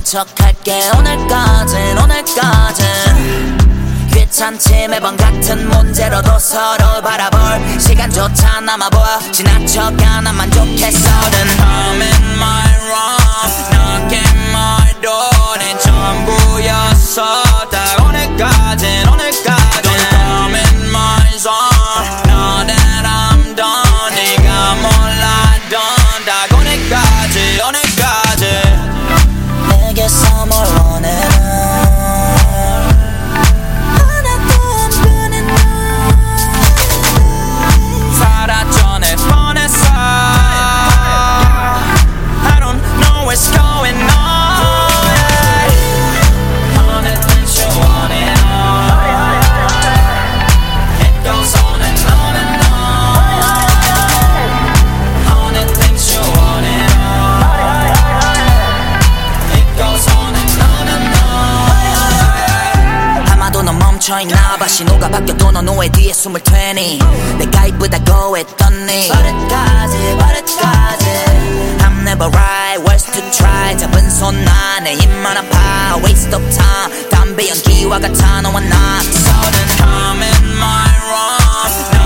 척할게 오늘까진 귀찮지 매번 같은 문제로도 서로 바라볼 시간조차 남아보여 지나쳐가 난 만족했거든 I'm in my wrong 너게 말도 내 전부였어 딱 오늘까진 Don't come in my zone Know that I'm done 네가 몰라던 딱 오늘까지 내게서 뭘 원해 멈춰있나봐 신호가 바뀌어도 넌 후회 뒤에 숨을 테니 내가 이쁘다고 했더니 버릇까지 I'm never right, worth to try 잡은 손 안에 입만 아파 Waste of time 담배 연기와 같아 너와 나 Sudden I'm in my wrong